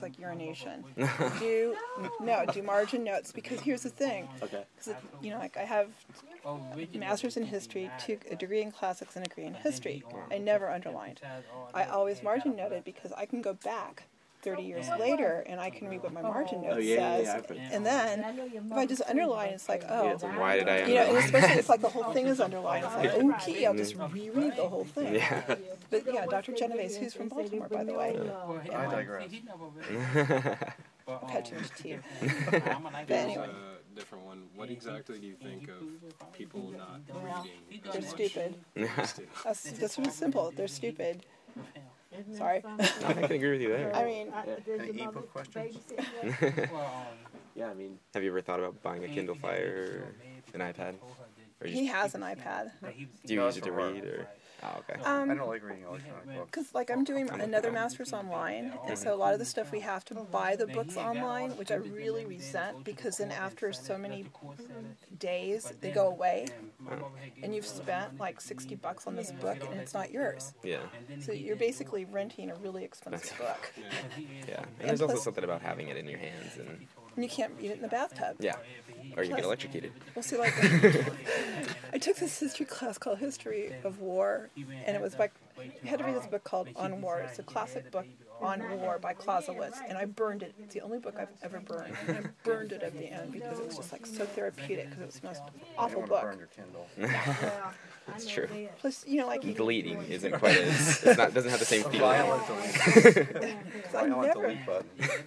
like urination. Do margin notes, because here's the thing. Okay. Because like I have a master's in history, a degree in classics, and a degree in history. I never underlined. I always margin noted because I can go back 30 years later and I can read what my margin note says. And then if I just underline, it's like, oh, why did I underline? and especially it's like the whole thing is underlined. It's like, okay, I'll just reread the whole thing. Yeah. But yeah, Dr. Genovese, who's from Baltimore, by the way. I digress. I've had too much tea. But anyway. Different one. What exactly do you think of people not reading? They're stupid. That's really simple. They're stupid. Sorry. I can agree with you there. I mean, Any ebook questions? Yeah, I mean, have you ever thought about buying a Kindle Fire or an iPad? Or he has an iPad. Do you use it to read, or? Oh, okay. I don't like reading electronic books. Because, like, I'm doing another master's online, and so a lot of the stuff we have to buy the books online, which I really resent, because then after so many days, they go away, and you've spent, like, $60 on this book, and it's not yours. Yeah. So you're basically renting a really expensive book. Yeah. And there's also something about having it in your hands, and you can't read it in the bathtub. Yeah. Or you get electrocuted. Well, see, like, I took this history class called History of War, and it was by, you had to read this book called On War. It's a classic book on war by Clausewitz, and I burned it. It's the only book I've ever burned. And I burned it at the end because it was just, like, so therapeutic, because it was the most awful book. Burn your Kindle. That's true. Plus, like... Deleting isn't quite as... It doesn't have the same feeling. Violent delete. I never... delete button.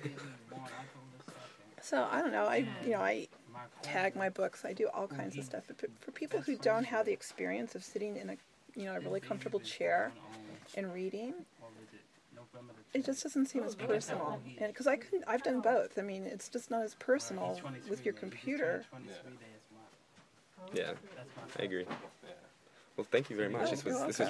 So, I don't know. I tag my books. I do all kinds of stuff. But for people who don't have the experience of sitting in a really comfortable chair and reading, it just doesn't seem as personal. And because I've done both. I mean, it's just not as personal with your computer. Yeah, I agree. Well, thank you very much. This was